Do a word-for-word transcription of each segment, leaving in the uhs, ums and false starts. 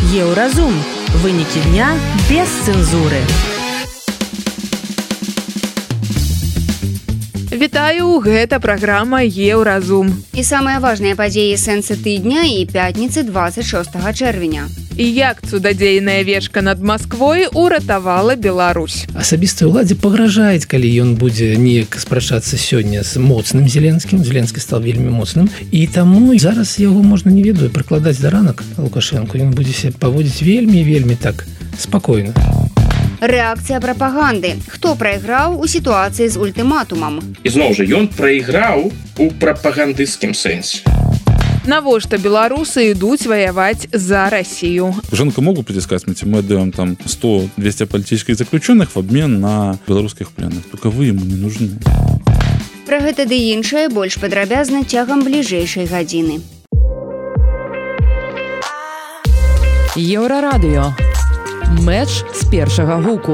Еўразум. Вынікі дня без цэнзуры. Вітаю, гэта праграма Еўразум. І самыя важныя падзеі сэнсы тыдня і пятніцы двадцать шостага чэрвеня. І як цудадзейная вечка над Масквой уратавала Беларусь. Асабістай уладзе пагражаюць, калі ён будзе неяк спрачацца сёння з моцным Зеленскім. Зеленскі стал вельмі моцным. І таму зараз яго можна, не ведаю, прыкладаць да ранак Лукашэнку. Ён будзе себе паводзіць вельмі-вельмі так спакойна. Рэакцыя прапаганды. Хто прайграў у сітуацыі з ультыматумам? І зноў жа, ён прайграў у прапагандысцкім сэнсе. Навошта беларусы ідуць ваяваць за Россию? Лукашенко могут притискать, мы отдаем там сто-двести политических заключенных в обмен на белорусских пленных. Только вы ему не нужны. Пра гэта ды іншае больш падрабязна цягам бліжэйшай гадзіны. Еўрарадыё. Мэч з першага гуку.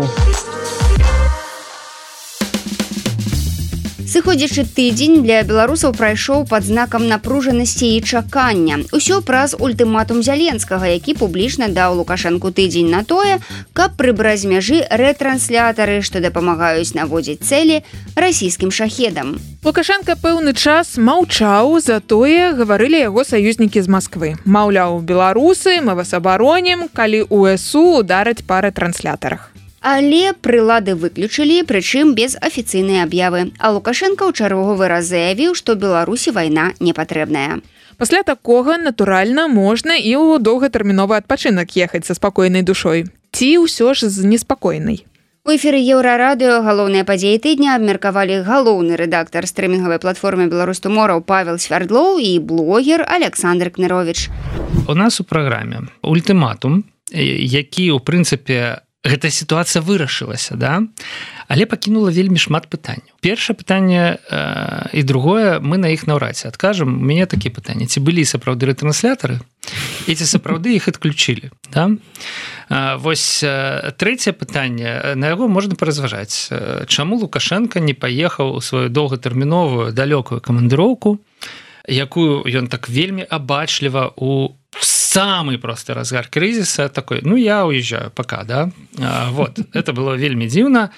Сыходзячы тыдзень для беларусаў прайшоў пад знакам напружанасці і чакання. Усё праз ультыматум Зеленскага, які публічна даў Лукашэнку тыдзень на тое, каб прыбраць з мяжы рэтранслятары, што дапамагаюць наводзіць цэлі расійскім шахедам. Лукашенко пэўны час маўчаў, затое гаварылі яго саюзнікі з Масквы. Маўляў, беларусы, мы вас абаронім, калі УСУ удараць па рэтранслятарах. Але прылады выключылі, прычым без афіцыйнай аб'явы. А Лукашенко ў чарговы раз заявіў, што Беларусі вайна не патрэбная. Пасля такога, натуральна, можна і ў доўгатэрміновы адпачынак ехаць са спакойнай душой. Ці ўсё ж з неспакойнай. У эфіры Еўрарадыё галоўныя падзеі тыдня абмеркавалі галоўны рэдактар стрымінгавай платформы «Беларусь Туморроу» Павел Свярдлоў і блогер Александр Кнырович. У нас у праграме ультыматум, які, у прынцыпе, гэта сітуацыя вырашылася, да? Але пакінула вельмі шмат пытанняў. Першае пытанне э, і другое, мы на іх наўрад ці адкажам. У мяне такія пытанні. Ці былі сапраўды рэтранслятары? І ці сапраўды іх адключылі? Да? Э, вось э, трэцяе пытанне, на яго можна паразважаць. Чаму Лукашенко не паехаў у сваю доўгатэрміновую далёкую камандыроўку, якую ён так вельмі абачліва у самый просто разгар кризиса такой, ну я уезжаю пока, да, а, вот, это было вельмі дзіўна,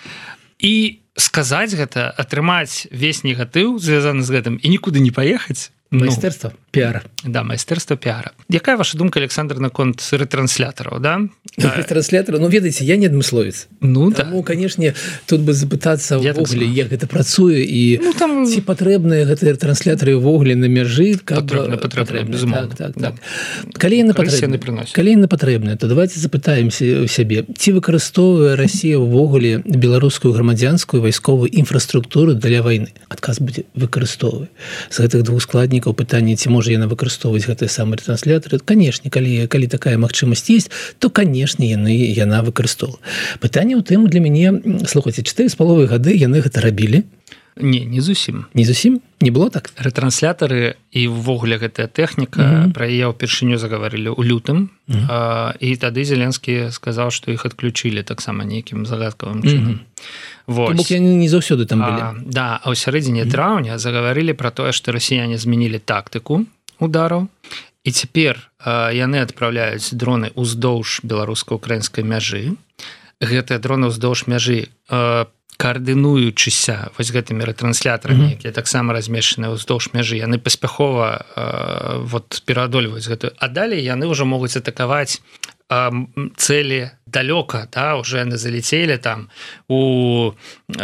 і сказаць гэта, атрымаць весь негатыў звязаны з гэтым і нікуды не паехаць. Майстэрства ну, піара. Да, майстэрства піара. Якая ваша думка, Александр, наконт рэтранслятараў, да? Рэтранслятара, ну, ведаеце, я не адмысловец. Ну, Таму, да. канешне, тут бы запытацца ўвогуле, як гэта працуе і ну, там... ці патрэбныя гэтыя рэтранслятары ўвогуле на мяжы, каб... Патрэбна, патрэбна, безумоўна. Так, так, да. так. Калі яны патрэбныя, калі яны патрэбныя, то давайте запытаемся ў сябе, ці выкарыстоўвае Расія ўвогуле беларускую грамадзянскую вайсковую інфраструктуру для вайны? Адказ будзе выкарыстоўвае. З гэтых двух складнікаў пытанне, ці можа яна выкарыстоўваць гэтыя самыя рэтранслятары. Канешне, калі, калі такая магчымасць есть, то, канешне, яны, яна выкарыстоўвала. Пытанне ў тым для мяне, слухайце, чатыры з паловай гады яны гэта рабілі? Не, не зусім. Не зусім? Не было так? Рэтранслятары і ўвогуле гэтая тэхніка, mm-hmm. пра яе ўпершыню загаварылі ў лютым, mm-hmm. а, і тады Зеленскі сказаў, што іх адключылі таксама нейкім загадкавым чынам. Mm-hmm. Вось. Бок яны не заўсёды там былі. А, да, а ў сярэдзіне mm-hmm. траўня загаварылі пра тое, што расіяне змянілі тактыку удараў, і цяпер а, яны адпраўляюць дроны ўздоўж беларуска-украінскай мяжы. Гэтыя дроны ўздоўж мяжы а, каардынуючыся вось гэтымі рэтранслятарамі, mm-hmm. якія таксама размешчаныя ўздоўж мяжы, яны паспяхова э, вот, пераадольваюць гэтую. А далей яны ўжо могуць атакаваць э, цэлі далёка, да, уже яны залецелі там у э,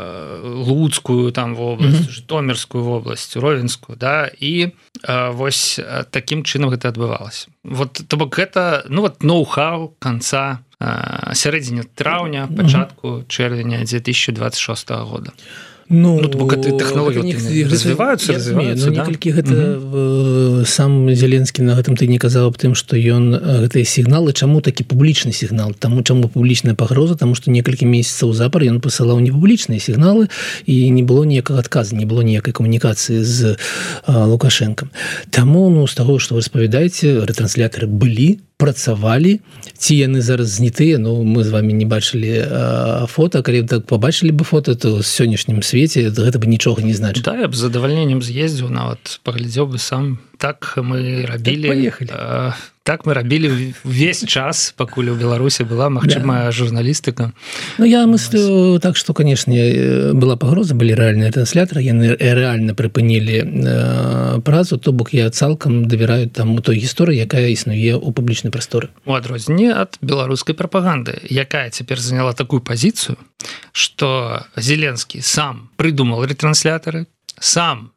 Луцкую там вобласць, mm-hmm. Жытомірскую вобласць, Ровенскую, да, і э, вось такім чынам гэта адбывалася. Вот, то бок гэта, ну вот, ноу-хау канца сярэдзіне траўня, пачатку чэрвеня две тысячи двадцать шостого года. Ну, ну бо гэты тэхналогіі развіваюцца, развіваюцца, ну, да? Некалькі гэта угу. Сам Зеленскі на гэтым тыдні казаў аб тым, што ён гэтыя сігналы, чаму такі публічны сігнал, таму чаму публічная пагроза, таму што некалькі месяцаў запар ён пасылаў непублічныя сігналы і не было ніякага адказа, не было ніякай камунікацыі з а, Лукашэнкам. Таму, ну, з таго, што вы распавядаеце, рэтранслятары былі, працавалі, ці яны зараз знятыя, ну, мы з вами не бачылі а, фота, калі так пабачылі бы фота, то з сённяшнім свеце гэта бы нічога не значыць. Да, я б з задавальненнем з'ездзіў, нават паглядзеў бы сам. Так мы рабілі. Так, паехалі. А, так мы рабілі ўвесь час, пакуль у Беларусі была магчымая да. журналістыка. Ну, я мыслю так, што, канешне, была пагроза, былі рэальныя трансляторы, яны рэальна прыпынілі э, працу, то бок я цалкам давяраю там у той гісторыі, якая існуе ў публічнай прасторы. У адрозненне ад беларускай прапаганды, якая цяпер заняла такую пазіцыю, што Зеленскі сам прыдумал ретранслятары, сам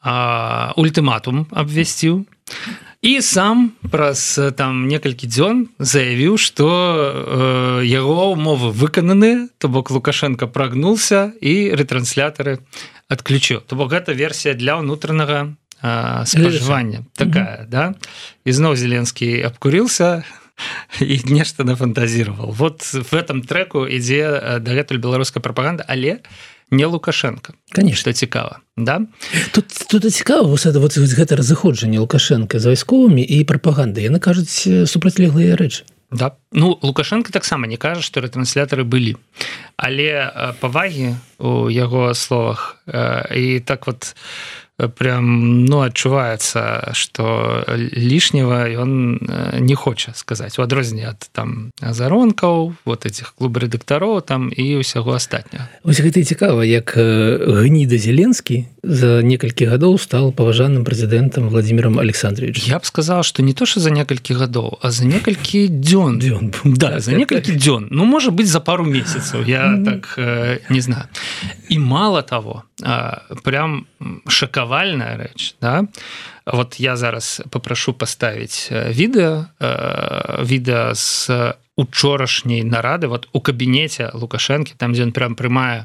э, ультыматум абвясціў, і сам праз там некалькі дзён заявіў, што э, яго ўмовы выкананы, то бок Лукашенко прагнулся і ретранслятары адключыў. То бок гэта версія для ўнутранага э, спажывання. Такая, mm-hmm. да? І зноў Зеленскі абкурился і нешта нафантазировал. Вот в этом треку ідзе дагэтуль беларуская прапаганда, але не Лукашенко. Конечно, цікава, да? Тут тут цікава вот это вот гэта разыходжанне Лукашенко з вайсковымі і прапагандай. Яны кажуць супрацьлеглыя рэчы. Да. Ну, Лукашенко таксама не кажа, што ретранслятары былі. Але павагі у яго словах і так вот прям, ну, адчуваецца, што лішнего ён не хоча сказаць. У адрозненне ад там азаронкаў, вот этих клуб-рэдактароў там і ўсяго астатняга. Вось гэта і цікава, як гніда Зеленскі за некалькі гадоў стал паважаным прэзідэнтам Владимиром Александровичем. Я б сказал, што не то, што за некалькі гадоў, а за некалькі дзён. Дзён. Да, так, за некалькі так. дзён. Ну, можа быць, за пару месяцаў, я mm-hmm. так э, не знаю. І мало того, э, прям шакавальная рэч, да? Вот я зараз папрашу паставіць відэа, э, відэа з учорашняй нарады, вот у кабінеце Лукашэнкі, там, дзе ён прям прымае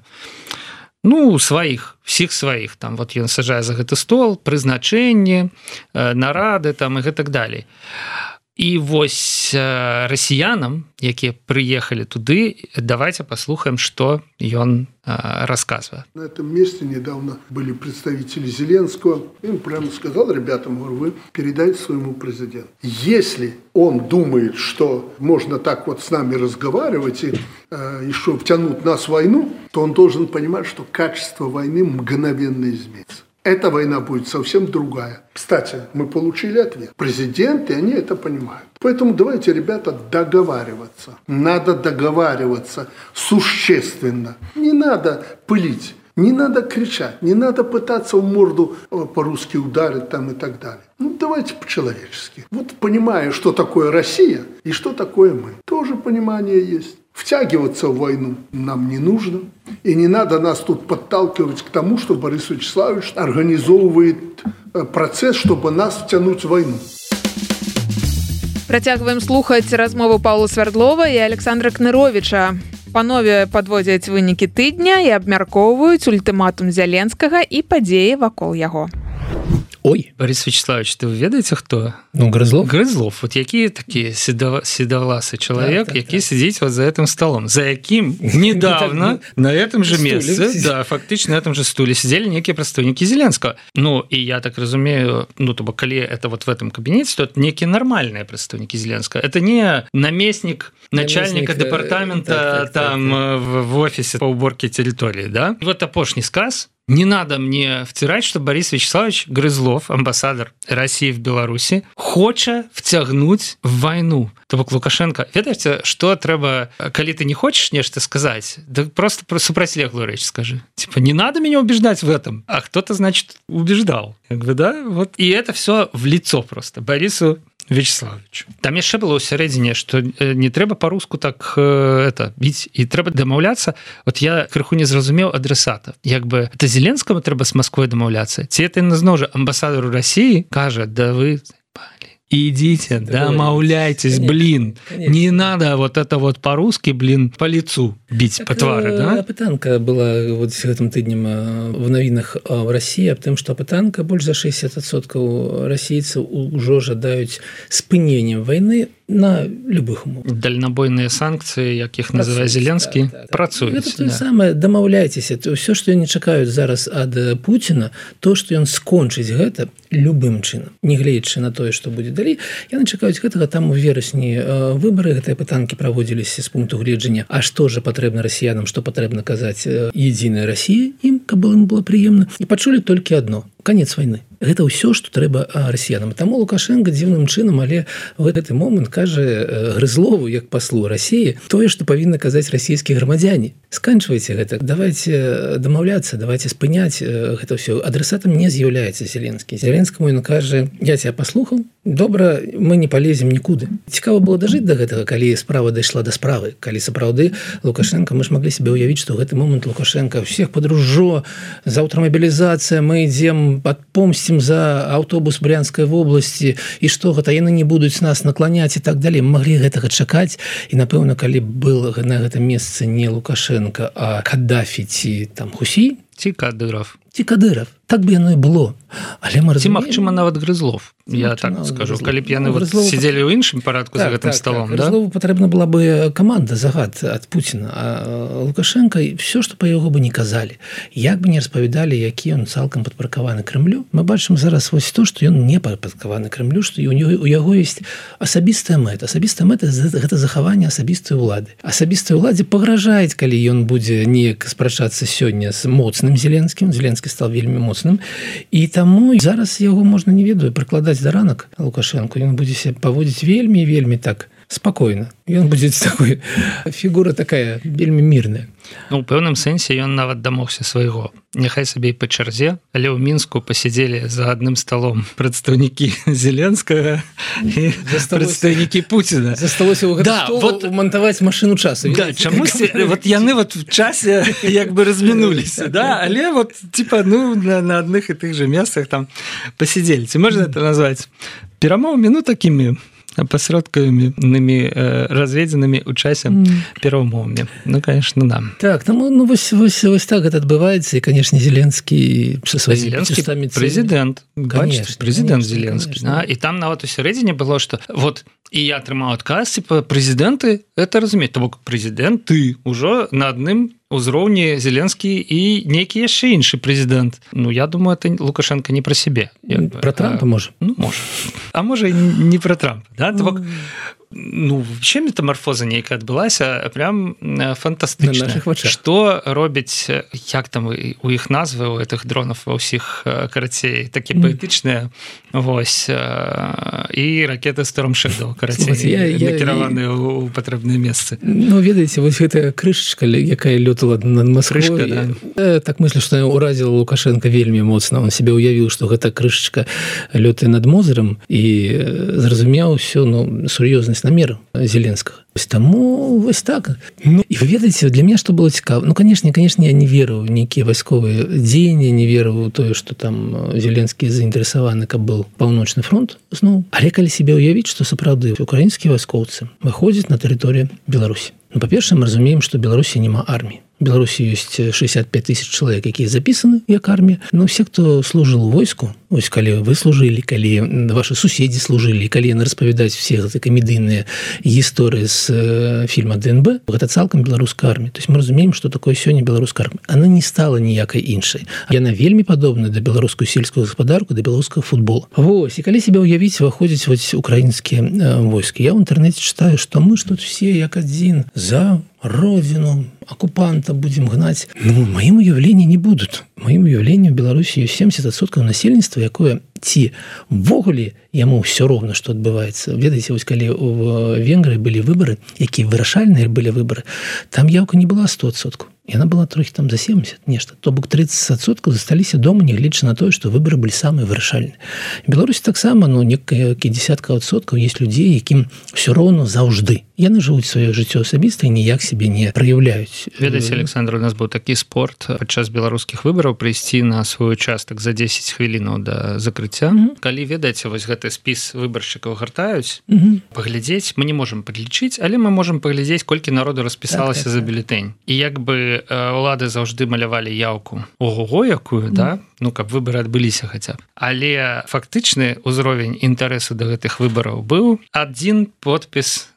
ну, сваіх, всіх сваіх, там, вот ён сажае за гэты стол, прызначэнне, нарады, там, і гэтак далей. І вось расіянам, якія прыехалі туды, давайте послухаем, что ён рассказывает. На этом месте недавно были представители Зеленского. И он прямо сказал ребятам, вы передайте своему президенту. Если он думает, что можно так вот с нами разговаривать и э, еще втянуть нас в войну, то он должен понимать, что качество войны мгновенно изменится. Эта война будет совсем другая. Кстати, мы получили ответ. Президенты, они это понимают. Поэтому давайте, ребята, договариваться. Надо договариваться существенно. Не надо пылить, не надо кричать, не надо пытаться в морду по-русски ударить там и так далее. Ну, давайте по-человечески. Вот понимая, что такое Россия и что такое мы. Тоже понимание есть. Втягиваться в войну нам не нужно. И не надо нас тут подталкивать к тому, что Борис Вячеславович организовывает процесс, чтобы нас втянуть в войну. Працягваем слухаць размову Паўла Свярдлова і Александра Кныровіча. Панове падводзяць вынікі тыдня і абмяркоўваюць ультыматум Зеленскага і падзеі вакол яго. Ой. Борис Вячеславович, ты вы ведаеце, хто? Ну, Грызлов. Грызлов. Вот які такі седовласый человек, так, так, які так. сидит вот за этим столом, за яким недавно на этом же месте, да, фактически на этом же стуле сидели некие представники Зеленского. Ну, и я так разумею, ну, то бок, коли это вот в этом кабинете, то это некие нормальные представники Зеленского. Это не наместник начальника наместник, департамента так, так, там так, так. В, в офисе по уборке территории, да? И вот апошний сказ. Не надо мне втирать, что Борис Вячеславович Грызлов, амбассадор России в Беларуси, хоча втягнуть в войну. То бок Лукашенко, ведаеце, что трэба, калі ты не хочешь нешта сказать, да просто про супрацьлеглую речь скажи. Типа, не надо меня убеждать в этом, а кто-то, значит, убеждал. Как бы, да? Вот. И это все в лицо просто Борису Вячеславовичу. Там яшчэ было ў сярэдзіне, што не трэба па-руску так э, это біць і трэба дамаўляцца. Вот я крыху не зразумеў адресата. Як бы это Зеленскаму трэба з Масквой дамаўляцца. Ці это зноў жа амбасадару России кажа, да вы идите, домовляйтесь, блин. Конечно. Не надо вот это вот по-русски, блин, по лицу бить, так, по твары, да? Апытанка была вот гэтым тыднем в навінах в России аб тым, што апытанка больш за шестьдесят адсоткаў расійцаў ужо жадаюць спынення войны на любых умовах. Дальнабойныя санкцыі, як іх называе Зеленскі, да, да, працуюць. Гэта тое да. самае, дамаўляйцеся. Ўсё, што яны чакаюць зараз ад Пуціна, то, што ён скончыць гэта любым чынам. Не гледзячы на тое, што будзе далей, яны чакаюць гэтага. Там у верасні выбары, гэтыя пытанкі праводзіліся з пункту гледжання. А што ж патрэбна расіянам, што патрэбна казаць единая Россия, ім, каб ім было прыемна. І пачулі толькі адно. конец войны. Гэта ўсё, што трэба расіянам. Таму Лукашенко дзіўным чынам, але в гэты момант кажа Грызлову, як паслу Расіі, тое, што павінны казаць расійскія грамадзяне. Сканчвайце гэта, давайте дамаўляцца, давайте спыняць гэта ўсё. Адресатам не з'яўляецца Зеленскі. Зеленскаму ён кажа: я тебя паслухаў, добра, мы не палезем нікуды. Цікава было дажыць да гэтага, калі справа дайшла да справы, калі сапраўды Лукашенко, мы ж маглі себе ўявіць, што гэты момант Лукашенко всех подружжо, заўтра мобілізацыя, мы ідзем падпомсцім за аўтобус Брянскай вобласці, і што гэта яны не будуць нас накланяць і так далей. Мы маглі гэтага чакаць, і напэўна, калі был на гэтым месцы не Лукашенко, а Каддафі ці там Хусей, ці Кадыров. Ці Кадыров. Так бы яно і было. Але мы разумеем... Ці, магчыма, нават Грызлов. Я так скажу. Калі б яны вот сидзелі ў іншым парадку так, за гэтым так, столом. Так. Да? Грызлову патрэбна была бы каманда, загад ад Пуціна. А Лукашенко, все, што па яго бы не казалі, як бы не распавядалі, які ён цалкам падпаркаваны Крымлю, мы бачым зараз вось то, што ён не падпаркаваны Крымлю, што у яго ёсць асабістая мэта. Асабістая мэта – гэта захаванне асабістай улады. Асабістай уладзе пагражаюць, калі ён будзе неяк спрачацца сёння з моцным Зеленскім. Зеленскі стал вельмі моцным. І таму зараз яго можна, не ведаю, прыкладаць да ранак Лукашенко. Ён будзе себе паводзіць вельмі, вельмі так спакойна. Ён будзе такой, фігура такая вельмі мірная. Ну, у пэўным сэнсе ён нават дамогся свайго. Няхай сабе і па чарзе, але ў Мінску пасядзелі за адным сталом прадстаўнікі Зеленскага і прадстаўнікі Пуціна. Засталося ў гэты да, стол вот, умантаваць машыну часу. Да, чамусьці вот яны вот в часе як бы размінуліся, да? Але вот типа ну на, на адных і тых же месцах там пасядзелі. Ці можна это назваць перамовамі, ну такімі апасродкавымі э, разведзенымі ў часе mm. перамовамі. Ну, конечно, да. Так, ну, ну вось, вось, вось так гэта адбываецца, і, конечно, Зеленскі са сваімі п'ятістамі президент, бачыце, президент Зеленскі. Да? І там нават у сярэдзіне было, што вот і я атрымаў адказ, типа, президенты, это разумеюць, то бок президент, ты ўжо на адным узроўні Зеленскі і нейкі яшчэ іншы президент. Ну, я думаю, это Лукашенко не про себе. Про Трампа, можа? Ну, можа. А можа, і не про Трампа. Да? То бок, ну, вообще метаморфоза нейкая адбылася прям фантастычная. Што робіць, як там у іх назвы, у гэтых дронаў ва ўсіх, карацей, такі паэтычныя, вось, і ракеты Storm Shadow, карацей, накіраваныя ў патрэбныя месцы. Ну, ведаеце, вось гэтая крышачка, якая лётала над Москвой, крышка, да. Я так мыслю, што уразіла Лукашенко вельмі моцна. Он себе ўявіў, што гэта крышачка лётае над Мозырам, і зразумеў усё, ну, сур'ёзнасць намеру Зеленскага. Таму вось так. Ну, і вы ведаеце, для меня што было цікава? Ну, конечно, конечно, я не веру в нейкія вайсковыя дзеянні, не веру ў тое, што там Зеленскі заінтарэсаваны, каб был паўночны фронт зноў. Але калі себе ўявіць, што сапраўды украінскія вайскоўцы выходзяць на тэрыторыю Беларусі. Ну, па-першае, мы разумеем, што Беларусі няма арміі. В Беларусі ёсць шестьдесят пять тысяч чалавек, якія запісаны як армія. Но все, хто служыў у войску, ось калі вы служылі, калі ваши суседзі служылі, калі яны распавядаюць все гэтыя камедыйныя гісторыі з фільма ДНБ, гэта цалкам беларуская армія. То есть мы разумеем, што такое сёння беларуская армія. Она не стала ніякай іншай. Яна вельмі падобная да беларускую сельскую гаспадарку, да беларускага футбола. Вось, і калі себе ўявіць, выходзяць вось украінскія войскі. Я ў інтэрнэце читаю, што мы ж тут все як адзін за родину оккупанта будем гнать. Ну, моим уявлении не будут. Моим уявлению в Беларуси есть семьдесят процентов насельніцтва, якое ці ввогуле яму все роўна, што адбываецца. Ведаеце, вось калі у Венгрыі былі выборы, якія вырашальныя былі выборы, там яўка не была сто процентов. Яна была трохі там за семьдесят, нешта. То бок тридцать процентов засталіся дома, нягледзячы на тое, што выборы былі самыя вырашальныя. В Беларусі таксама, ну, некалькі десятка адсоткаў есть людзей, якім все роўна заўжды. Яны жывуць сваё жыццё асабіста і ніяк себе не праяўляюць. Ведаеце, Александр, у нас быў такі спорт падчас беларускіх выбараў прыйсці на свой участак за десять хвілінаў да закрыцця. Mm-hmm. Калі, ведаеце, вось гэты спіс выбаршчыкаў гартаюць, mm-hmm. паглядзець, мы не можам падлічыць, але мы можам паглядзець, колькі народу распісалася так, так, за бюлетень. І як бы улады заўжды малявалі яўку ого-го якую, mm. да? Ну, каб выбары адбыліся хаця б. Але фактычны ўзровень інтарэсу да гэтых выбараў быў адзін подпіс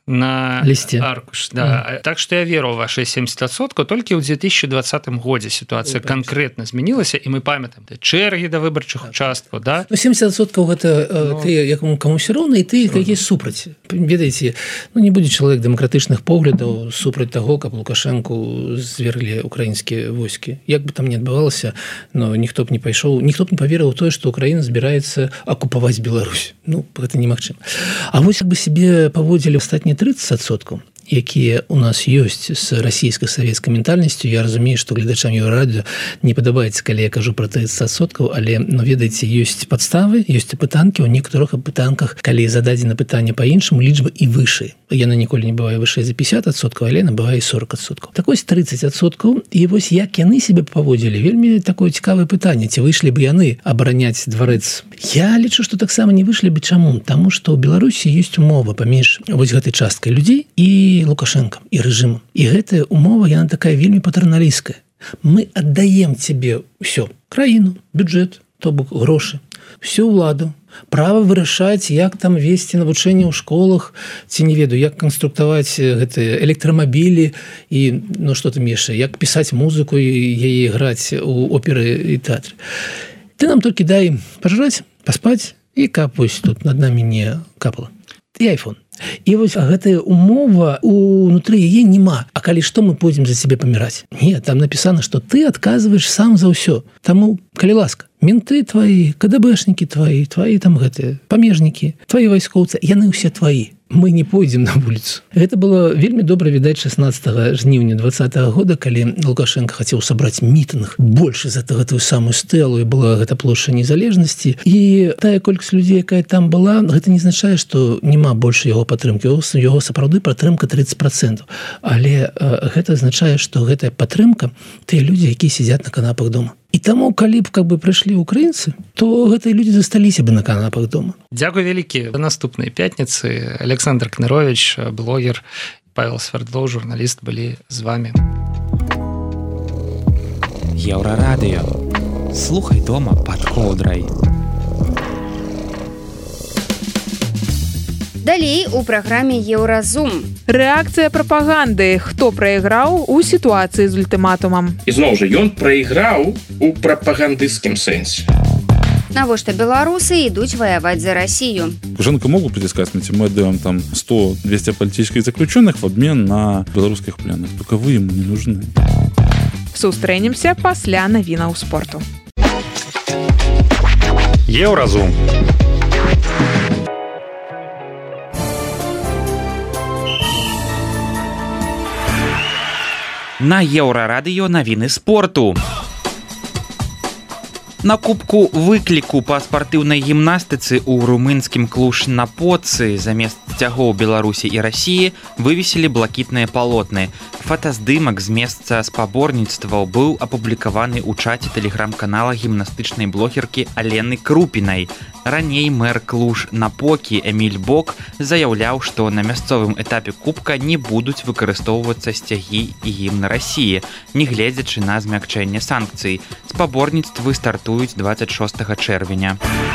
на лісце аркуш да. mm. Так што я веру ваши семьдесят адсоткаў толькі ў две тысячи двадцатым годзе сітуацыя канкрэтна змянілася і мы памятаем чэргі да выбарчых участкаў да? Ну, семьдесят адсоткаў гэта ну... ты якому каму ўсё роўна і ты які супраць ведаеце ну не будзе чалавек дэмакратычных поглядаў супраць таго каб Лукашэнку зверлі украінскія войскі як бы там не адбывалася но ніхто б не пайшоў ніхто б не паверыў у тое што Украіна збіраецца акупаваць Беларусь ну гэта немагчыма а вось як бы себе паводзілі астатнія тридцать адсоткаў якія у нас ёсць з расійска-савецкай ментальнасцю я разумею што гледачам Еўрарадыё не падабаецца калі я кажу про тридцать адсоткаў але ну ведаеце ёсць падставы ёсць апытанкі ў некаторых апытанках калі зададзена пытанне па-іншаму лічба і вышэй яна ніколі не бывае вышэй за пятьдесят адсоткаў але набывае сорок адсоткаў так вось тридцать адсоткаў і вось як яны себе паводзілі вельмі такое цікавае пытанне ці выйшлі бы яны абараняць дварэц я лічу што таксама не выйшлі бы чаму таму што ў Беларусі ёсць умова паміж вось гэтай часткай людзей і Лукашенко і рэжымам і гэтая умова яна такая вельмі патэрналісцкая мы аддаем цябе ўсё краіну бюджэт то бок грошы всю ўладу права вырашаць як там весці навучанне ў школах ці не ведаю як канструктаваць гэтыя электрамабілі і ну што там яшчэ як пісаць музыку і яе граць у оперы і тэатры ты нам толькі дай пажраць паспаць і каб вось тут над намі не капала і айфон і вось гэтая умова унутры яе няма а калі што мы пойдзем за сябе паміраць не там напісана што ты адказваеш сам за ўсё таму калі ласка менты твои кДбшнікі твои твои там гэтыя памежнікі твои вайскоўцы яны ўсе твои мы не пойдзем на вуліцу гэта было вельмі добра відаць шестнадцатого жніўня двадцатого года калі Лукашенко хацеў сабраць мітынг больше за гэтую самую стэлу і была гэта плошча незалежнасці і тая колькасць людзей якая там была гэта не азначае што няма больше яго падтрымкі яго сапраўды падтрымка тридцать процентов але э, гэта азначае што гэтая падтрымка тыя людзі якія сядзяць на канапах дома і таму калі б как бы прыйшлі украінцы то гэтыя людзі засталіся бы на канапах дома Дзякуй вялікі да наступнай пятніцы Александр Кнарович блогер Павел Свердлоў журналіст былі з вами Еўрарадыё слухай дома пад коўдрай Далей у праграме Еўразум. Рэакцыя прапаганды. Хто прайграў у сітуацыі з ультыматумам? І зноў жа, ён прайграў у прапагандысцкім сэнсе. Навошта беларусы ідуць ваяваць за Россию? Лукашенко могут притискать, мы отдаем там сто-двести политических заключенных в обмен на белорусских пленных. Только вы ему не нужны. Сустрэнемся пасля навінаў спорту. Еўразум. На Еўрарадыё навіны спорту. На кубку выкліку па спартыўнай гімнастыцы ў румынскім Клуж-Напоцы замест сцягоў Беларусі і Расіі вывесілі блакітныя палотны. Фотаздымак з месца спаборніцтваў быў апублікаваны ў чаце тэлеграм-канала гімнастычнай блогеркі Алены Крупінай. Раней мэр Клуж-Напокі Эміль Бок заяўляў, што на мясцовым этапе кубка не будуць выкарыстоўвацца сцягі і гімн Расіі, нягледзячы на змякчэнне санкцый. Спаборніцтвы стартуюць двадцать шостага чэрвеня.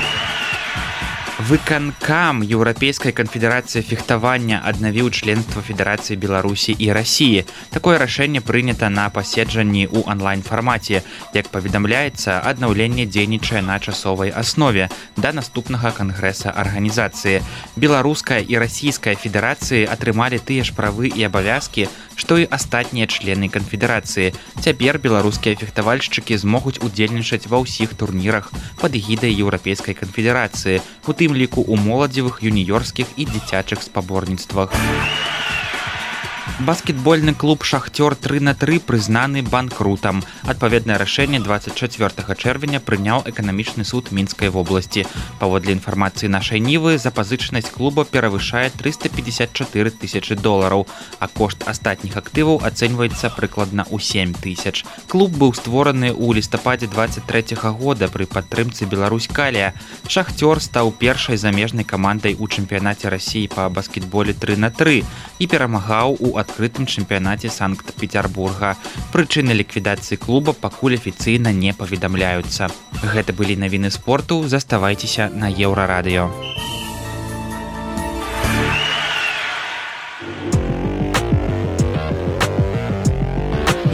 Выканкам Еўрапейскай канфедэрацыі фехтавання аднавіў членства Федэрацыі Беларусі і Расіі. Такое рашэнне прынята на паседжанні ў онлайн-фармаце. Як паведамляецца, аднаўленне дзейнічае на часовай аснове да наступнага кангрэса арганізацыі. Беларуская і расійская федэрацыі атрымалі тыя ж правы і абавязкі, што і астатнія члены канфедэрацыі. Цяпер беларускія фехтавальшчыкі змогуць удзельнічаць ва ўсіх турнірах пад эгідай Еўрапейскай канфедэрацыі, у тым ліку ў моладзевых, юніёрскіх і дзіцячых спаборніцтвах. Баскетбольны клуб «Шахтёр тры на тры» прызнаны банкрутам. Адпаведнае рашэнне двадцать чацвёртага чэрвеня прыняў эканамічны суд Мінскай вобласці. Паводле інфармацыі нашай Нівы, запазычанасць клуба перавышае трыста пятьдесят четыре тысячы долараў, а кошт астатніх актываў ацэньваецца прыкладна ў сем тысяч. Клуб быў створаны ў лістападзе двадцать трэцяга года пры падтрымцы Беларусь-Калія. «Шахтёр» стаў першай замежнай камандай у чэмпіянаце Расіі па баскетболе тры на тры і перамагаў у адкрытым чэмпіянаце Санкт-Петербурга. Прычыны ліквідацыі клуба пакуль афіцыйна не паведамляюцца. Гэта былі навіны спорту, заставайцеся на Еўрарадыё.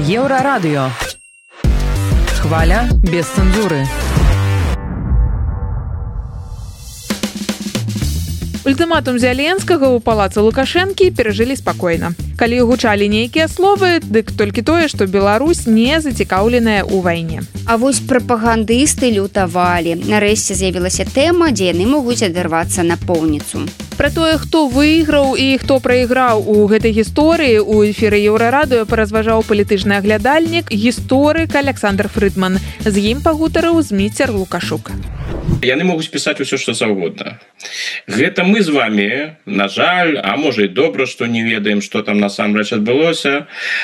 Еўрарадыё. Хваля без цэнзуры. Ультыматум Зяленскага ў палацы Лукашэнкі перажылі спакойна. Калі гучалі нейкія словы, дык толькі тое, што Беларусь не зацікаўленая ў вайне. А вось прапагандысты лютавалі. Нарэшце з'явілася тэма, дзе яны могуць адарвацца на поўніцу. Пра тое, хто выйграў і хто прайграў у гэтай гісторыі, у эфіры Еўрарадыё паразважаў палітычны аглядальнік, гісторык Александр Фрыдман. З ім пагутарыў Зміцер Лукашук. Яны могуць пісаць усё, што заўгодна. Гэта мы з вами, на жаль, а можа і добра, што не ведаем, што там насамрэч адбылося,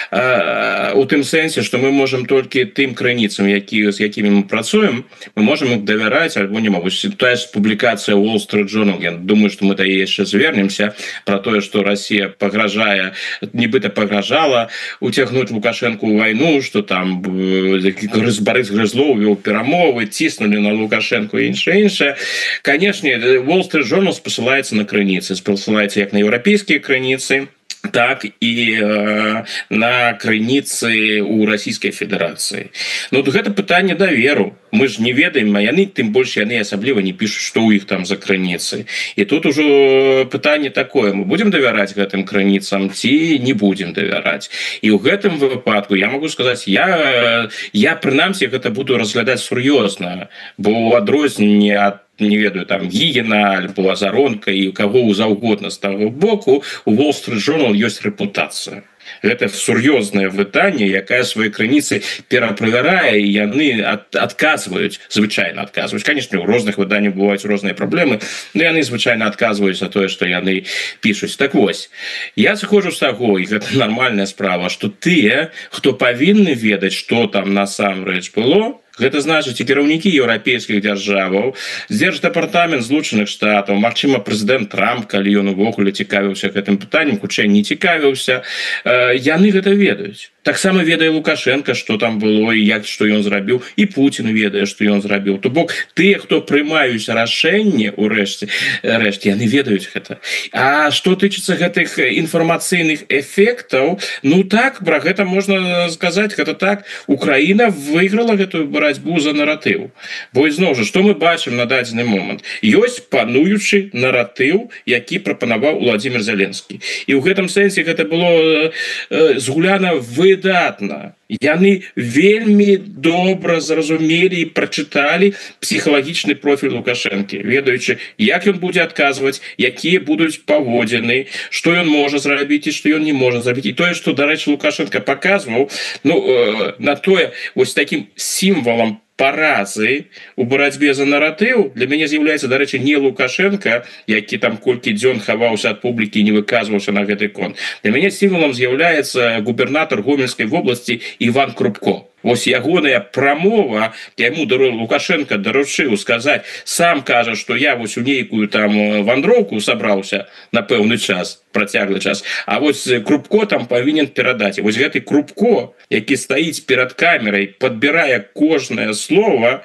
у тым сэнсе, што мы можам толькі тым крыніцам, які, з якімі мы працуем, мы можам іх давяраць, альбо не могуць. Тая ж публікацыя Wall Street Journal, я думаю, што мы да яе яшчэ звернемся, пра тое, што Расія пагражае, нібыта пагражала уцягнуць Лукашэнку ў вайну, што там Барыс Грызлоў вёў перамовы, ціснулі на Лукашэнку і іншае іншае. Канешне, Wall Street Journal спасылаецца на крыніцы, спасылаецца як на еўрапейскія крыніцы, так і э, на крыніцы ў Расійскай Федэрацыі. Ну, гэта пытанне даверу. Мы ж не ведаем, а яны, тым больш яны асабліва не пішуць, што ў іх там за крыніцы. І тут ужо пытанне такое, мы будзем давяраць гэтым крыніцам ці не будзем давяраць. І ў гэтым выпадку я могу сказаць, я, я прынамсі гэта буду разглядаць сур'ёзна, бо ў адрозненне ад не ведаю, там, Гігіна, альбо Азаронка і каго заўгодна з таго боку, у Wall Street Journal ёсць рэпутацыя. Гэта сур'ёзнае выданне, якая свае крыніцы пераправярае, і яны ад, адказваюць, звычайна адказваюць. Канешне, у розных выданнях бываюць розныя праблемы, но яны звычайна адказваюць за тое, што яны пішуць. Так вось, я сыходжу з таго, і гэта нармальная справа, што тыя, хто павінны ведаць, што там насамрэч было, гэта значыць і кіраўнікі еўрапейскіх дзяржаваў, Дзярждэпартамент Злучаных Штатаў, магчыма, прэзідэнт Трамп, калі ён увогуле цікавіўся гэтым пытаннем, хутчэй не цікавіўся, яны гэта ведаюць. Таксама ведае Лукашенко, што там было і як, што ён зрабіў, і Путін ведае, што ён зрабіў. То бок, тыя, хто прымаюць рашэнне ўрэшце, рэшце, яны ведаюць гэта. А што тычыцца гэтых інфармацыйных эфектаў, ну так, пра гэта можна сказаць, гэта так, Украіна выйграла гэтую барацьбу за наратыў. Бо ізноў жа, што мы бачым на дадзены момант? Ёсць пануючы наратыў, які прапанаваў Владзімір Зяленскі. І ў гэтым сэнсе гэта было э, згуляна вы выдатна. Яны вельмі добра зразумелі і прачыталі псіхалагічны профіль Лукашэнкі, ведаючы, як ён будзе адказваць, якія будуць паводзіны, што ён можа зрабіць і што ён не можа зрабіць. І тое, што, дарэчы, Лукашенко паказваў, ну, э, на тое, вось такім сімвалам паразы у барацьбе за наратыў для мяне з'яўляецца, дарэчы, не Лукашенко, які там колькі дзён хаваўся ад публікі і не выказваўся на гэты конт. Для мяне сімвалам з'яўляецца губернатар Гомельскай вобласці Іван Крупко. Вось ягоная прамова, яму Лукашенко даручыў сказаць, сам кажа, што я вось у нейкую там вандроўку сабраўся на пэўны час, працяглы час, а вось Крупко там павінен перадаць. І вось гэты Крупко, які стаіць перад камерай, падбірае кожнае слово,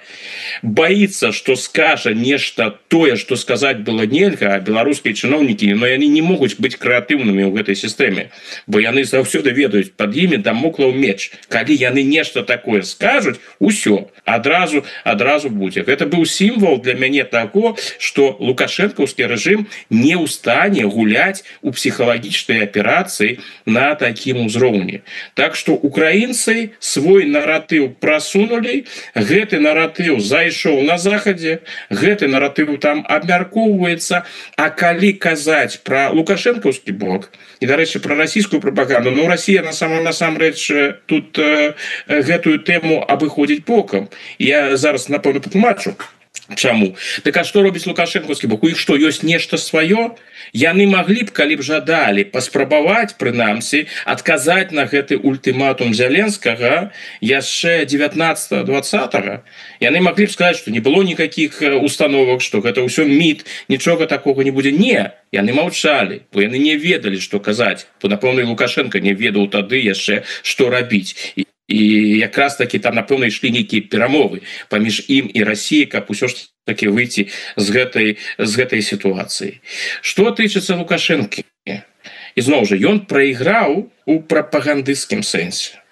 баіцца, што скажа нешта тое, што сказаць было нельга, а беларускія чыноўнікі, но яны не могуць быць крэатыўнымі ў гэтай сістэме, бо яны заўсёды ведаюць, пад імі дамоклаў меч. Калі яны нешта такое скажуць, усё, адразу, адразу будзе. Гэта быў сімвал для мяне таго, што лукашэнкаўскі рэжым не ў стане гуляць у псіхалагічнай аперацыі на такім узроўні. Так што украінцы свой наратыў прасунулі, гэты наратыў зайшоў на захадзе, гэты наратыў там абмяркоўваецца, а калі казаць пра лукашэнкаўскі бок, і, дарэчы, пра расійскую прапаганду, ну, Расія насамрэч тут э, гэтую тэму абыходзіць бокам. Я зараз, напэўна, патлумачу. Чаму? Так а што робіць лукашэнкаўскі бок? У іх што, ёсць нешта сваё? Яны маглі б, калі б жадалі, паспрабаваць, прынамсі, адказаць на гэты ультыматум Зяленскага яшчэ дзевятнаццатага дваццатага. Яны маглі б сказаць, што не было ніякіх установак, што гэта ўсё міт, нічога такога не будзе. Не, яны маўчалі, бо яны не ведалі, што казаць. Бо, напэўна, Лукашенко не ведаў тады яшчэ, што рабіць. І І якраз такі там, напэўна, ішлі нейкія перамовы паміж ім і Расіяй, каб усё ж такі выйти з гэтай, з гэтай сітуацыі. Што тычыцца Лукашэнкі? І зноў жа, ён прайграў у прапагандысцкім сэнсе.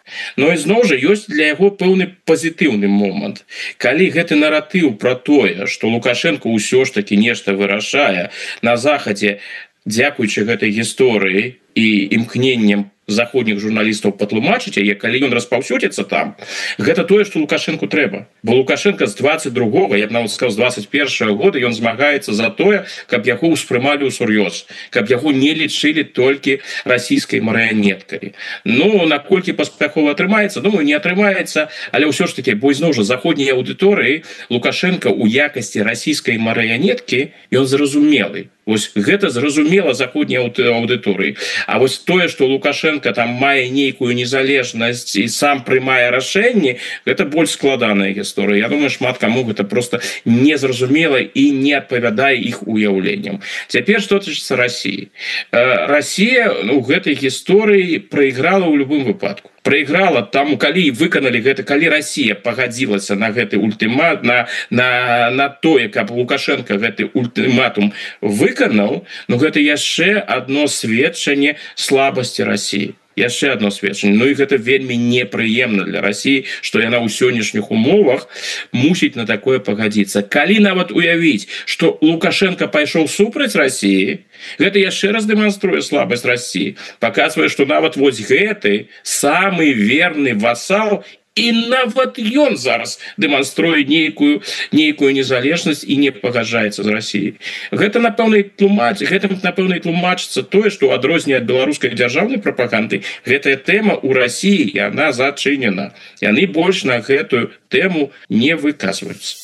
но ізноў жа ёсць для яго пэўны пазітыўны момант. Калі гэты наратыў пра тое, што Лукашенко ўсё ж таки нешта вырашае на захадзе, дзякуючы гэтай гісторыі і імкненнем заходніх журналістаў патлумачыць яе, калі ён распаўсюдзіцца там, гэта тое, што Лукашенку трэба. Бо Лукашенко з двадцать другога, я б нават сказаў, з двадцать першага года ён змагаецца за тое, каб яго ўспрымалі ўсур'ёз, каб яго не лічылі толькі расійскай марыянеткай. Ну, наколькі паспяхова атрымаецца, думаю, не атрымаецца, але ўсё ж такі, бо ізноў жа заходняй аўдыторыі Лукашенко ў якасці расійскай марыянеткі ён зразумелы. Вось гэта зразумела заходняй аўдыторыі. А вось тое, што Лукашенко там мае нейкую незалежнасць і сам прымае рашэнні, гэта больш складаная гісторыя. Я думаю, шмат каму гэта просто незразумела і не адпавядае іх уяўленням. Цяпер што тычыцца Расіі. Расія у гэтай гісторыі прайграла ў любым выпадку. Прайграла там, калі выканалі гэта, калі Расія пагадзілася на гэты ультымат, на, на, на тое, каб Лукашенко гэты ультыматум выканаў, ну гэта яшчэ адно сведчанне слабасці Расіі. Яшчэ одно сведчанне. Ну і гэта вельмі непрыемна для Расіі, што яна ў сённяшніх умовах мусіць на такое пагадзіцца. Калі нават уявіць, што Лукашенко пайшоў супраць Расіі, гэта яшчэ раз дэманструе слабасць Расіі, паказвае, што нават вось гэты самы верны васал, і нават ён зараз дэманструе нейкую, нейкую незалежнасць і не пагаджаецца з Расіяй. Гэта, напэўна, тлумач, гэта, напэўна, тлумачыцца тое, што ў адрозненне ад беларускай дзяржаўнай прапаганды, гэтая тэма ў Расіі, яна зачынена. Яны больш на гэтую тэму не выказваюцца.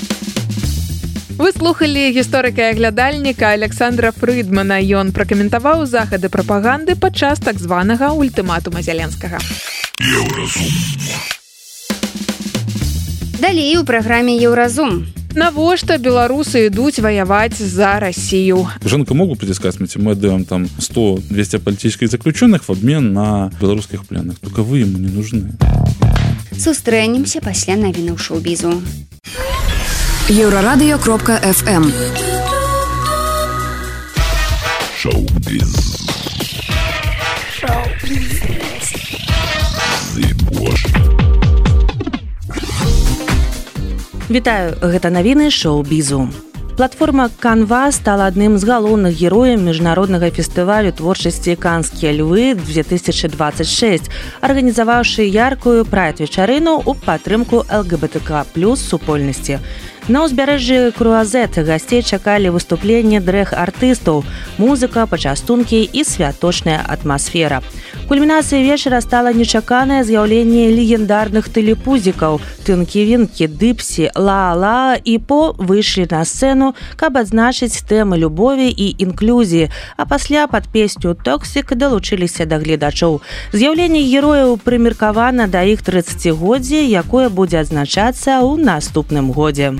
Вы слухали гісторыка і глядальніка Александра Фрыдмана. Ён пракаментаваў захады прапаганды падчас так званага ультыматума Зяленскага. Еўразум. Далей у праграме «Еўразум». Навошта беларусы ідуць ваяваць за Россию? Лукашенко могут притискать, мы отдаем там сто-двести политических заключенных в обмен на белорусских пленных. Только вы ему не нужны. Сустрэнемся пасля навінаў шоу-бізу. Еўрарадыё кропка эф эм. Шоу-біз. Шоу-біз. Вітаю, гэта навіны шоу-бізу. Платформа Canva стала адным з галоўных герояў міжнароднага фестывалю творчасці «Канскія львы» две тысячи двадцать шесть, арганізаваўшы яркую прайд-вечарыну ў падтрымку эл гэ бэ тэ ка плюс супольнасці. На ўзбярэжжы Круазет гасцей чакалі выступленні дрэг-артыстаў, музыка, пачастункі і святочная атмасфера. Кульмінацыяй вечара стала нечаканае з'яўленне легендарных тэлепузікаў. Тынкі-вінкі, дыпсі, ла-ла і по выйшлі на сцэну, каб адзначыць тэмы любові і інклюзіі, а пасля пад песню «Токсік» далучыліся да гледачоў. З'яўленне герояў прымеркавана да іх трыццацігоддзя, якое будзе адзначацца ў наступным годзе.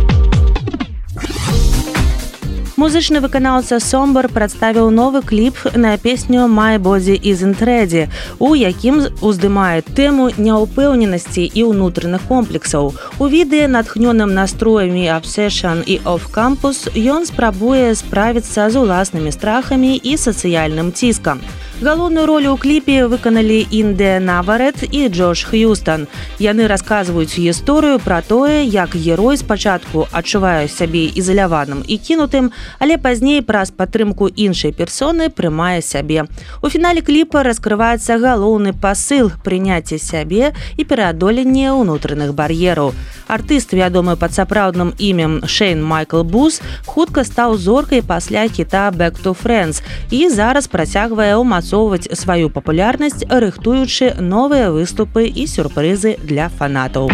Музычны выканаўца Сомбар прадставіў новы кліп на песню «My Body Isn't Ready», у якім уздымае тэму няўпэўненасці і ўнутраных комплексаў. У відэа, натхнёным настроямі «Obsession» і «Off Campus», ён спрабуе справіцца з уласнымі страхамі і сацыяльным ціскам. Галоўную ролю ў кліпе выканалі Індыя Наварет і Джош Х'юстон. Яны расказваюць гісторыю пра тое, як герой спачатку адчувае сябе ізаляваным і кінутым, але пазней праз падтрымку іншай персоны прымае сябе. У фінале кліпа раскрываецца галоўны пасыл прыняцця сябе і пераадоленне ўнутраных бар'ераў. Артыст, вядомы пад сапраўдным імем Шэйн Майкл Бус, хутка стаў зоркай пасля хіта «Back to Friends» і зараз працягвае ўмацоўваць сваю папулярнасць, рыхтуючы новыя выступы і сюрпрызы для фанатаў.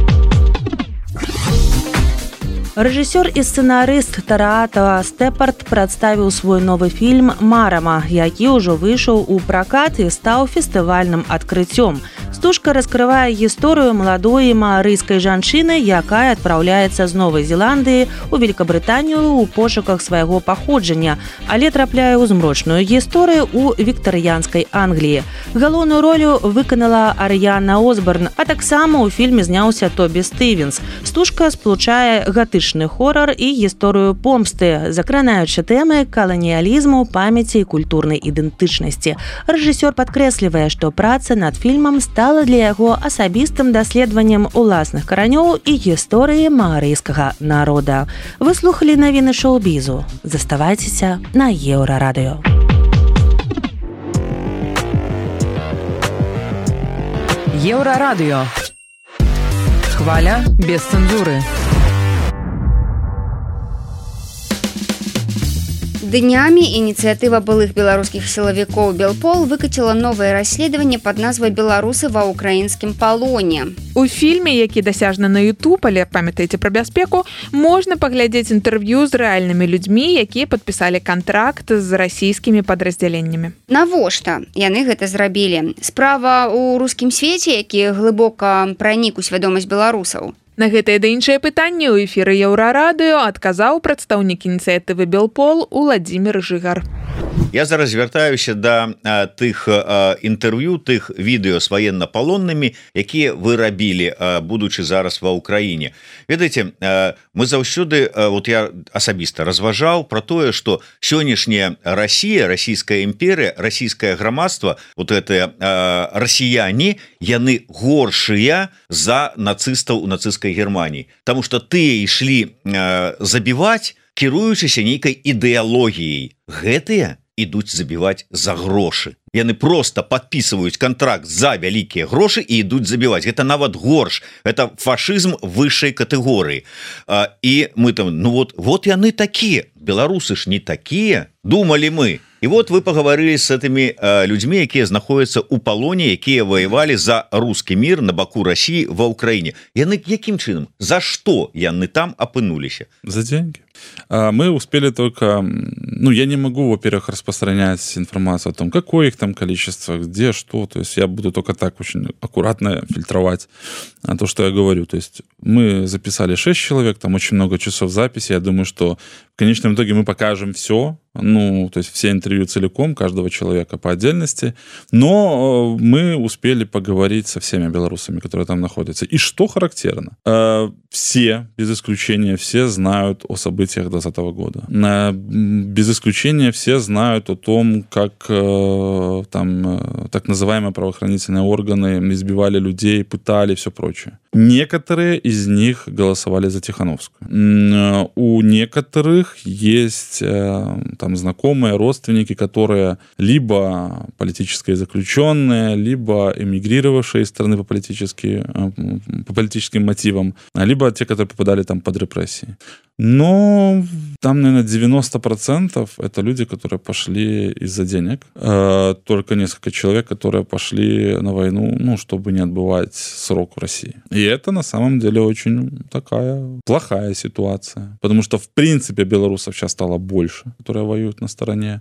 Рэжысёр і сцэнарыст Тараата Степард прадставіў свой новы фільм «Марама», які ўжо выйшаў у пракат і стаў фестывальным адкрыццём. Стужка раскрывае гісторыю маладой маарыйскай жанчыны, якая адпраўляецца з Новай Зеландыі ў Великабрытанію ў пошуках свайго паходжання, але трапляе ў змрочную гісторыю ў віктарыянскай Англіі. Галоўную ролю выканала Арыяна Осборн, а таксама ў фільме зняўся Тобі Стывенс. Стужка сплучае гатычны хорар і гісторыю помсты, закранаючы тэмы каланіялізму, памяці і культурнай ідэнтычнасці. Рэжысёр падкрэслівае, што праца над фільмам стала стала для яго асабістым даследаваннем уласных каранёў і гісторыі маарыйскага народа. Вы слухалі навіны шоу-бізу. Заставайцеся на Еўрарадыё. Еўрарадыё. Хваля без цэнзуры. Днямі ініцыятыва былых беларускіх сілавікоў Белпол выкаціла новае расследаванне пад назвай «Беларусы ва ўкраінскім палоне». У фільме, які дасяжны на YouTube, але памятаеце пра бяспеку, можна паглядзець інтэрв'ю з рэальнымі людзьмі, якія падпісалі кантракт з расійскімі падраздзяленнямі. Навошта яны гэта зрабілі? Справа ў рускім свеце, які глыбока пранік у свядомасць беларусаў. На гэтае да іншае пытанне ў эфіры Еўрарадыё адказаў прадстаўнік ініцыятывы Белпол Уладзімір Жыгар. Я зараз звяртаюся да а, тых а, інтэрв'ю, тых відэо з ваеннапалоннымі, якія вы рабілі, а, будучы зараз ва ўкраіне. Ведаеце, а, мы заўсёды, а, вот я асабіста разважаў пра тое, што сённяшняя Расія, расійская імперыя, расійскае грамадства, вот гэтыя расіяне, яны горшыя за нацыстаў у нацысцкай Германии, потому что тыя ішлі э, забіваць, кіруючыся нейкай ідэалогіяй. Гэтыя ідуць забіваць за грошы. Яны просто подписываюць контракт за вялікія грошы і ідуць забіваць. Гэта нават горш. Это фашизм высшай катэгорыі. А, і мы там, ну вот, вот яны такія. Беларусы ж не такія, думалі мы. І вот вы паговорили с этими э, людьми, якія знаходзяцца ў палоне, якія воевали за русский мир на баку России ва Украине. Яны якім чынам? За что яны там апынуліся? За деньги. Мы успели только... Ну, я не могу, во-первых, распространять информацию о том, какое их там количество, где, что. То есть я буду только так очень аккуратно фильтровать то, что я говорю. То есть мы записали шесть человек, там очень много часов записи. Я думаю, что в конечном итоге мы покажем все. Ну, то есть все интервью целиком, каждого человека по отдельности. Но мы успели поговорить со всеми белорусами, которые там находятся. И что характерно? Все, без исключения, все знают о событиях двадцатого года. Без исключения все знают о том, как там так называемые правоохранительные органы избивали людей, пытали, все прочее. Некоторые из них голосовали за Тихановскую. У некоторых есть там знакомые, родственники, которые либо политические заключенные, либо эмигрировавшие из страны по, политически, по политическим мотивам, либо те, которые попадали там под репрессии. Но там, наверное, девяносто процентов это люди, которые пошли из-за денег. Только несколько человек, которые пошли на войну, ну, чтобы не отбывать срок в России. И это на самом деле очень такая плохая ситуация. Потому что, в принципе, белорусов сейчас стало больше, которые воюют на стороне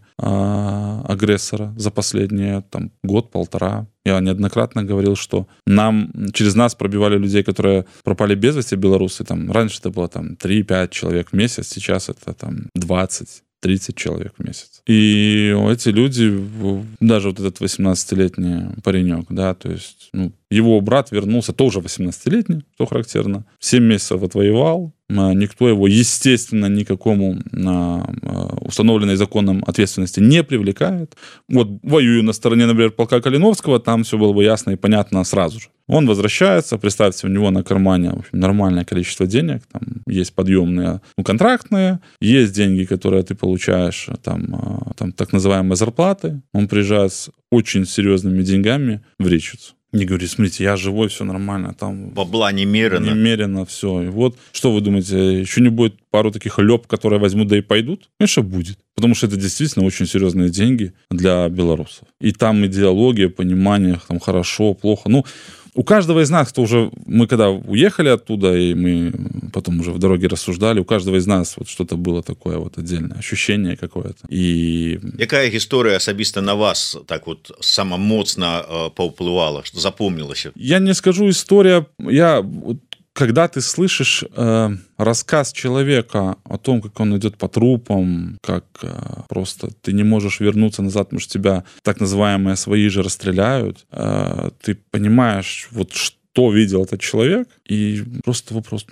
агрессора за последние там, год-полтора. Я неоднократно говорил, что нам, через нас пробивали людей, которые пропали без вести, белорусы. Там, раньше это было там, три-пять человек в месяц, сейчас это там, двадцать-тридцать человек в месяц. И эти люди, даже вот этот восемнадцатилетний паренек, да, то есть ну, его брат вернулся, тоже восемнадцатилетний, что характерно, семь месяцев отвоевал, никто его, естественно, никакому установленной законом ответственности не привлекает. Вот воюю на стороне, например, полка Калиновского, там все было бы ясно и понятно сразу же. Он возвращается, представьте, у него на кармане в общем, нормальное количество денег, там есть подъемные, ну, контрактные, есть деньги, которые ты получаешь, там, там так называемые зарплаты. Он приезжает с очень серьезными деньгами в Речицу. Не говорит, смотрите, я живой, все нормально. Там бабла немерено. Немерено все. И вот, что вы думаете, еще не будет пару таких лёб, которые возьмут, да и пойдут? Конечно, будет. Потому что это действительно очень серьезные деньги для белорусов. И там идеология, понимание, там хорошо, плохо. Ну, у каждого из нас, кто уже... Мы когда уехали оттуда, и мы потом уже в дороге рассуждали, у каждого из нас вот что-то было такое вот отдельное ощущение какое-то. И... Якая история особисто на вас так вот сама моцно э, поуплывала, что запомнилось? Я не скажу история. Я... Когда ты слышишь э, рассказ человека о том, как он идет по трупам, как э, просто ты не можешь вернуться назад, потому что тебя так называемые свои же расстреляют, э, ты понимаешь, вот что видел этот человек, и просто вопрос, ну,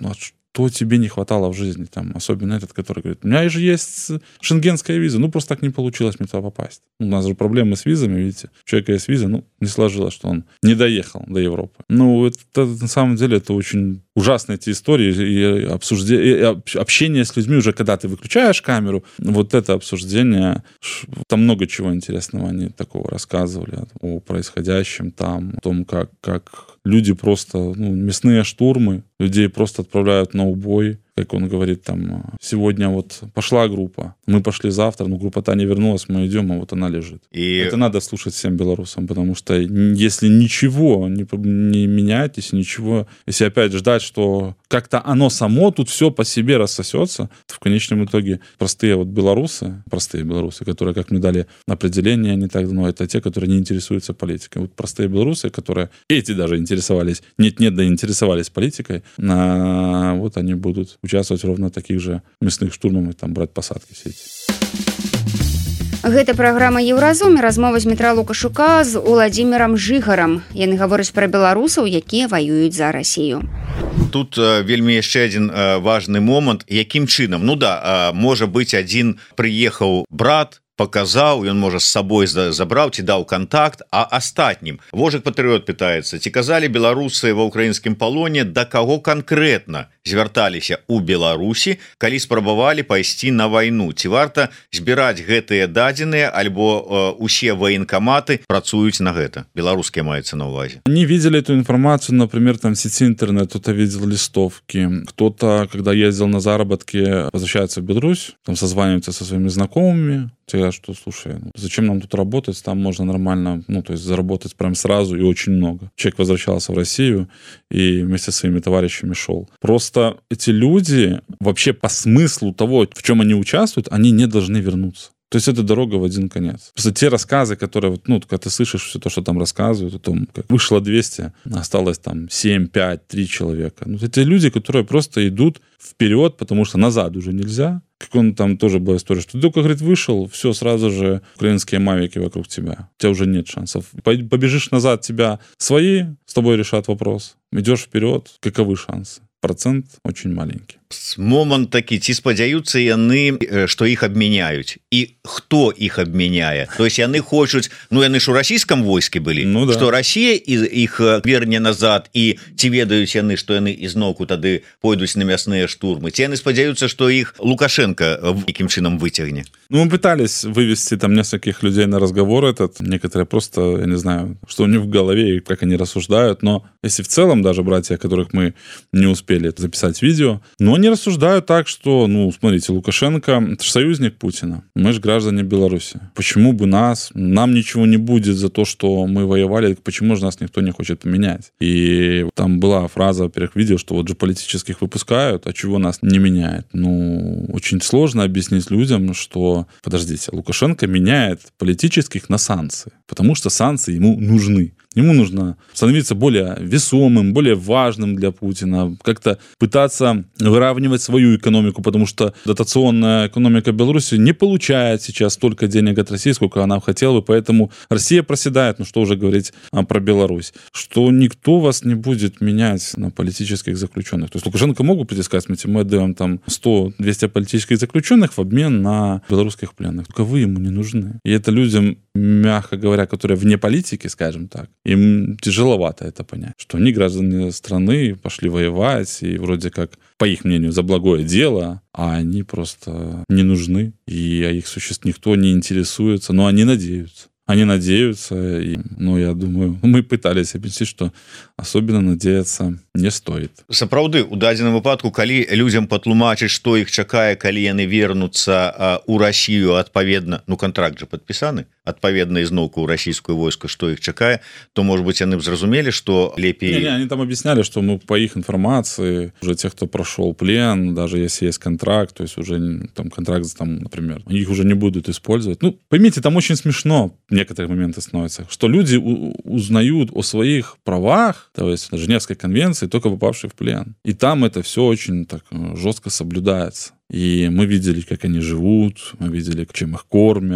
что тебе не хватало в жизни, там, особенно этот, который говорит, у меня же есть шенгенская виза, ну, просто так не получилось мне туда попасть. У нас же проблемы с визами, видите, у человека есть виза, ну, не сложилось, что он не доехал до Европы. Ну, это, на самом деле, это очень ужасно, эти истории, и обсуждение, и общение с людьми уже, когда ты выключаешь камеру, вот это обсуждение, там много чего интересного они такого рассказывали о происходящем там, о том, как, как люди просто, ну, мясные штурмы, людей просто отправляют на убой, как он говорит, там, сегодня вот пошла группа, мы пошли завтра, но группа-то не вернулась, мы идем, а вот она лежит. И... Это надо слушать всем белорусам, потому что если ничего не, не менять, если ничего, если опять ждать, что как-то оно само тут все по себе рассосется, то в конечном итоге простые вот белорусы, простые белорусы, которые, как мне дали определение не так давно, это те, которые не интересуются политикой. Вот простые белорусы, которые, эти даже интересовались, нет-нет, да интересовались политикой, а вот они будут участвовать ровно в таких же мясных штурмах и там брать посадки все эти. Гэта праграма Еўразум, размова з Дмітра Лукашука з Уладзімірам Жыгарам. Яны гавораць пра беларусаў, якія ваююць за Расію. Тут э, вельмі яшчэ адзін э, важны момант, якім чынам. Ну да, э, можа быць, адзін прыехаў брат, показаў, ён можа з сабой забраў ці даў контакт, а астатнім Вожык Патрыёт пытаецца, ці казалі беларусы ва ўкраінскім палоне, да каго канкрэтна звярталіся ў Беларусі, калі спрабавалі пайсці на вайну, ці варта збіраць гэтыя дадзеныя, альбо э, усе военкоматы працуюць на гэта, беларускія маецца на увазе. Они видели эту информацию, например, там в сети интернет, кто-то видел листовки, кто-то, когда ездил на заработки, возвращается в Беларусь, там созванивается со своими знакомыми, я что, слушай, ну, зачем нам тут работать, там можно нормально, ну, то есть заработать прям сразу и очень много. Человек возвращался в Россию и вместе со своими товарищами шел. Просто эти люди вообще по смыслу того, в чем они участвуют, они не должны вернуться. То есть это дорога в один конец. Просто те рассказы, которые, ну, когда ты слышишь все то, что там рассказывают, о том, как вышло двести, осталось там семь, пять, три человека. Ну, это люди, которые просто идут вперед, потому что назад уже нельзя. Как он там тоже была история, что ты только, говорит, вышел, все, сразу же украинские мавики вокруг тебя. У тебя уже нет шансов. Побежишь назад, тебя свои с тобой решат вопрос. Идешь вперед, каковы шансы? Процент очень маленький. Момант такі, ці спадзяюцца яны, што іх абмяняюць, і хто іх абмяняе, то есть яны хочуць, ну яны ж у расійскім войске былі, ну, да. Што Расія іх верне назад, і ці ведаюць яны, што яны ізноўку тады пойдуць на мясныя штурмы, ці яны спадзяюцца, што іх Лукашенко якім чынам выцягне. Ну, мы пытались вывести там нескольких людей на разговор этот, некоторые просто, я не знаю, что у них в голове и как они рассуждают, но если в целом даже братья, которых мы не успели записать видео, но они рассуждают так, что, ну, смотрите, Лукашенко — это же союзник Путина. Мы же граждане Беларуси. Почему бы нас, нам ничего не будет за то, что мы воевали, почему же нас никто не хочет поменять? И там была фраза, во-первых, видео, что вот же политических выпускают, а чего нас не меняет? Ну, очень сложно объяснить людям, что, подождите, Лукашенко меняет политических на санкции, потому что санкции ему нужны. Ему нужно становиться более весомым, более важным для Путина, как-то пытаться выравнивать свою экономику, потому что дотационная экономика Беларуси не получает сейчас столько денег от России, сколько она хотела бы, поэтому Россия проседает, ну что уже говорить а, про Беларусь, что никто вас не будет менять на политических заключенных. То есть Лукашенко могут прийти и сказать, смотрите, мы отдаем там сто-двести политических заключенных в обмен на белорусских пленных, только вы ему не нужны. И это людям, мягко говоря, которые вне политики, скажем так, им тяжеловато это понять, что они граждане страны, пошли воевать, и вроде как, по их мнению, за благое дело, а они просто не нужны, и о их существе никто не интересуется, но они надеются. Они надеются, и, ну, я думаю, мы пытались объяснить, что особенно надеяться не стоит. Сапраўды, у дадзеным выпадку, калі людзям патлумачыць, што іх чакае, калі яны вернуцца ў Расію, адпаведна, ну, контракт же падпісаны, адпаведна ізноўку ў расійскую войску, што іх чакае, то, может быть, яны б зразумелі, што лепей... Не, не, они там объясняли, что мы по их информации, уже тех, кто прошел плен, даже если есть контракт, то есть уже там контракт, там, например, их уже не будут использовать. Ну, поймите, там очень смешно некоторые моменты становятся, что люди узнают о своих правах, то есть Женевской конвенции, только попавшие в плен. И там это все очень так жестко соблюдается. И мы видели, как они живут, мы видели, чем их кормят.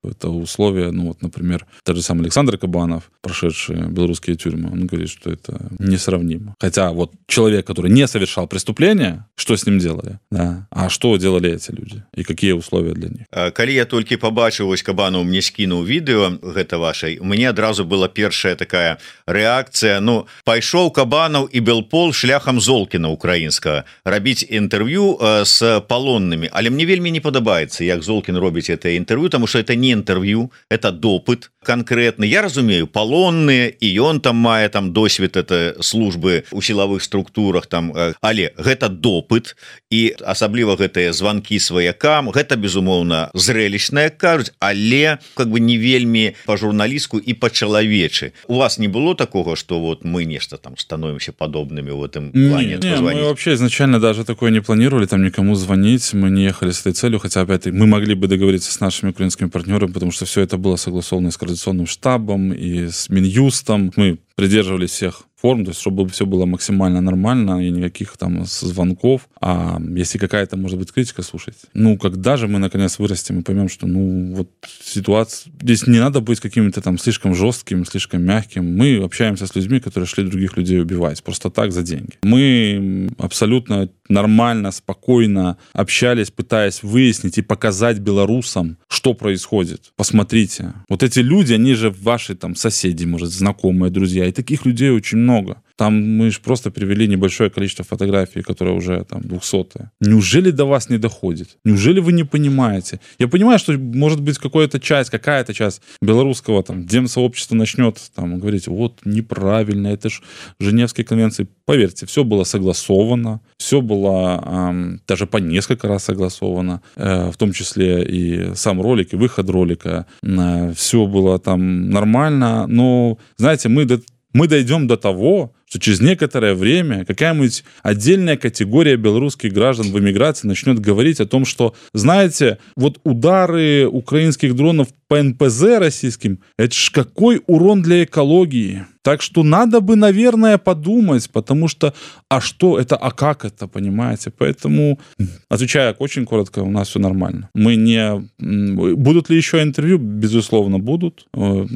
Это условия, ну вот, например, тот же самый Александр Кабанов, прошедший белорусские тюрьмы, он говорит, что это несравнимо. Хотя вот человек, который не совершал преступления, что с ним делали? Да. А что делали эти люди? И какие условия для них? Калі я толькі побачыў, вось Кабанов мне скінуў відэо гэта вашай, мне адразу была першая такая рэакцыя, ну, пайшоў Кабанов і Белпол шляхам Золкіна украінскага рабіць інтэрв'ю з палоннымі, але мне вельмі не падабаецца, як Золкін робіць это інтэрв'ю, тому что это не інтэрв'ю, это допыт конкретны. Я разумею, палонныя, і ён там мае там досвед это службы ў сілавых структурах там, але гэта допыт, і асабліва гэтыя званкі сваякам, гэта безумоўна зрэлищная, кажуць, але как бы не вельмі па-журналістку і па-чалавечы. У вас не было такого, что вот мы нешта там становимся подобными в этом плане? Не, не, мы вообще изначально даже такое не планировали, там никому звонить, мы не ехали с этой целью, хотя опять мы могли бы договориться с нашими украинскими партнерами, потому что все это было согласовано с координационным штабом и с Минюстом. Мы придерживались всех форм, то есть чтобы все было максимально нормально и никаких там звонков. А если какая-то, может быть, критика, слушать, ну, когда же мы наконец вырастем и поймем, что, ну, вот ситуация... Здесь не надо быть каким-то там слишком жестким, слишком мягким. Мы общаемся с людьми, которые шли других людей убивать просто так за деньги. Мы абсолютно нормально, спокойно общались, пытаясь выяснить и показать белорусам, что происходит. Посмотрите. Вот эти люди, они же ваши там соседи, может, знакомые, друзья. И таких людей очень много. Там мы же просто привели небольшое количество фотографий, которые уже там двухсотые. Неужели до вас не доходит? Неужели вы не понимаете? Я понимаю, что может быть какая-то часть, какая-то часть белорусского там демсообщества начнет там говорить, вот неправильно, это же Женевские конвенции. Поверьте, все было согласовано, все было эм, даже по несколько раз согласовано, э, в том числе и сам ролик, и выход ролика. Э, все было там нормально, но, знаете, мы до Мы дойдем до того, что через некоторое время какая-нибудь отдельная категория белорусских граждан в эмиграции начнет говорить о том, что, знаете, вот удары украинских дронов по эн пэ зэ российским, это ж какой урон для экологии. Так что надо бы, наверное, подумать, потому что, а что это, а как это, понимаете? Поэтому, отвечая очень коротко, у нас все нормально. Мы не... Будут ли еще интервью? Безусловно, будут.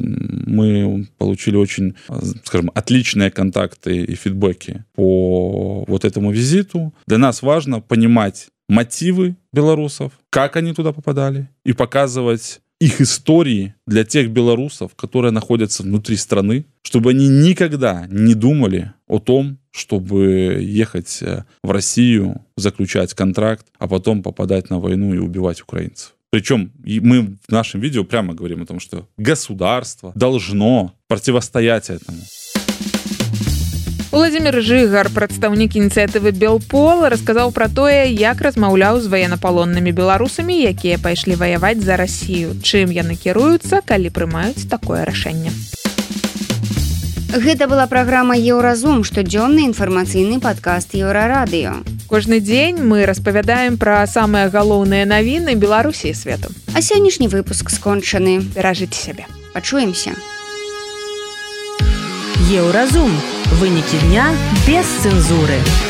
Мы получили очень, скажем, отличные контакты и фидбэки по вот этому визиту. Для нас важно понимать мотивы белорусов, как они туда попадали, и показывать их истории для тех белорусов, которые находятся внутри страны, чтобы они никогда не думали о том, чтобы ехать в Россию, заключать контракт, а потом попадать на войну и убивать украинцев. Причем мы в нашем видео прямо говорим о том, что государство должно противостоять этому. Владимир Жыгар, прадстаўнік ініцыятывы Белпол, расказаў пра тое, як размаўляў з ваеннапалоннымі беларусамі, якія пайшлі ваяваць за Расію, чым яны кіруюцца, калі прымаюць такое рашэнне. Гэта была праграма «Еўразум», штодзённы інфармацыйны падкаст Еўрарадыё. Кожны дзень мы распавядаем пра самыя галоўныя навіны Беларусі і свету. А сённяшні выпуск скончаны. Беражыце сябе. Пачуемся. Еўразум. Вынікі дня без цэнзуры.